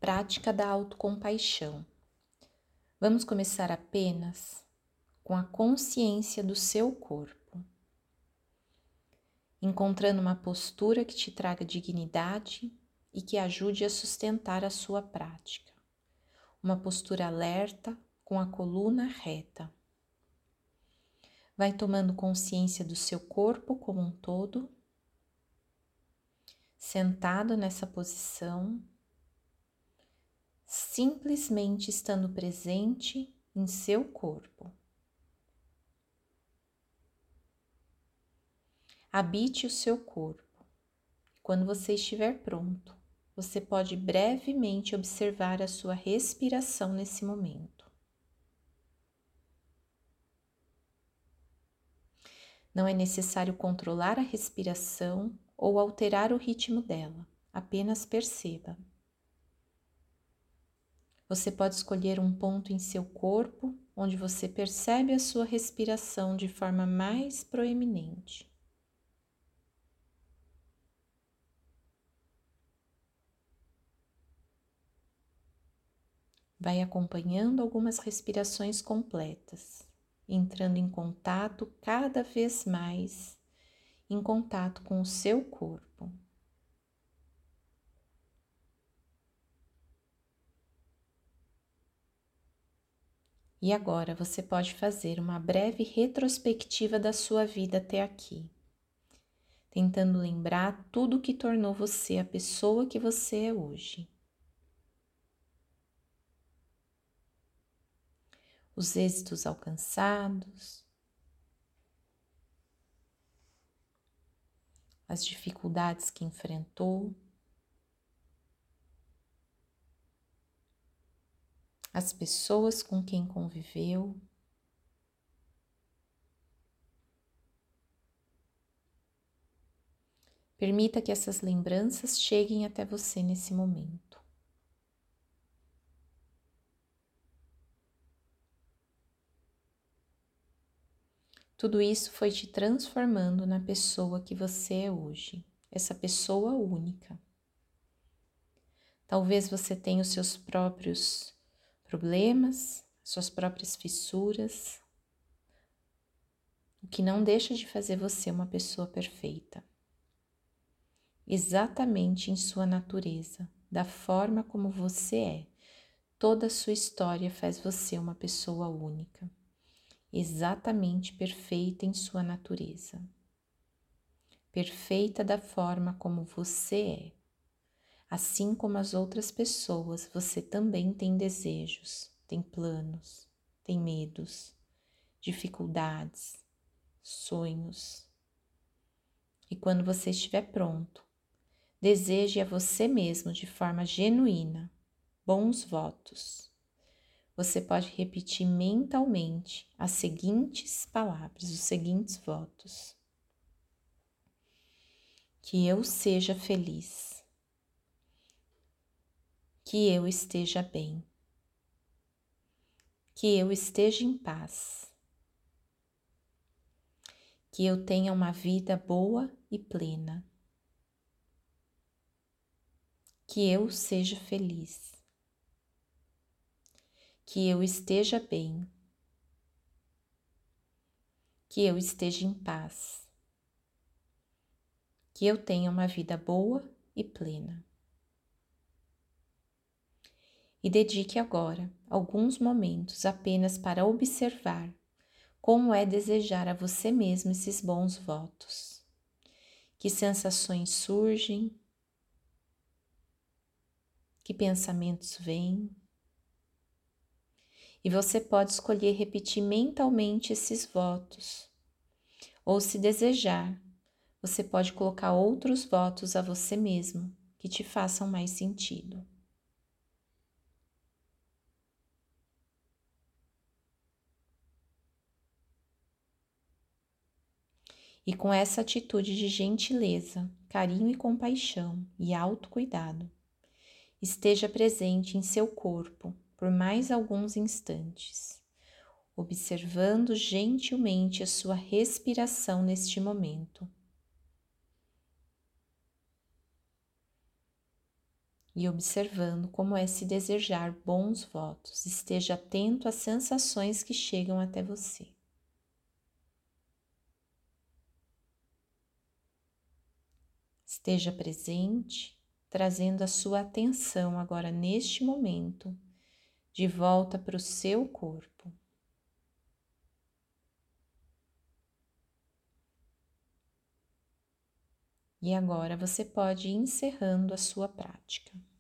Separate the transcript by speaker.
Speaker 1: Prática da autocompaixão. Vamos começar apenas com a consciência do seu corpo, encontrando uma postura que te traga dignidade e que ajude a sustentar a sua prática. Uma postura alerta com a coluna reta. Vai tomando consciência do seu corpo como um todo, sentado nessa posição, simplesmente estando presente em seu corpo. Habite o seu corpo. Quando você estiver pronto, você pode brevemente observar a sua respiração nesse momento. Não é necessário controlar a respiração ou alterar o ritmo dela, apenas perceba. Você pode escolher um ponto em seu corpo onde você percebe a sua respiração de forma mais proeminente. Vai acompanhando algumas respirações completas, entrando em contato cada vez mais, em contato com o seu corpo. E agora você pode fazer uma breve retrospectiva da sua vida até aqui, tentando lembrar tudo o que tornou você a pessoa que você é hoje. Os êxitos alcançados, as dificuldades que enfrentou, as pessoas com quem conviveu. Permita que essas lembranças cheguem até você nesse momento. Tudo isso foi te transformando na pessoa que você é hoje, essa pessoa única. Talvez você tenha os seus próprios problemas, suas próprias fissuras, o que não deixa de fazer você uma pessoa perfeita. Exatamente em sua natureza, da forma como você é. Toda a sua história faz você uma pessoa única, exatamente perfeita em sua natureza. Perfeita da forma como você é. Assim como as outras pessoas, você também tem desejos, tem planos, tem medos, dificuldades, sonhos. E quando você estiver pronto, deseje a você mesmo de forma genuína bons votos. Você pode repetir mentalmente as seguintes palavras, os seguintes votos. Que eu seja feliz. Que eu esteja bem. Que eu esteja em paz. Que eu tenha uma vida boa e plena. Que eu seja feliz. Que eu esteja bem. Que eu esteja em paz. Que eu tenha uma vida boa e plena. E dedique agora alguns momentos apenas para observar como é desejar a você mesmo esses bons votos. Que sensações surgem, que pensamentos vêm. E você pode escolher repetir mentalmente esses votos. Ou, se desejar, você pode colocar outros votos a você mesmo que te façam mais sentido. E com essa atitude de gentileza, carinho e compaixão e autocuidado, esteja presente em seu corpo por mais alguns instantes, observando gentilmente a sua respiração neste momento. e observando como é se desejar bons votos. Esteja atento às sensações que chegam até você. Esteja presente, trazendo a sua atenção agora neste momento de volta para o seu corpo. E agora você pode ir encerrando a sua prática.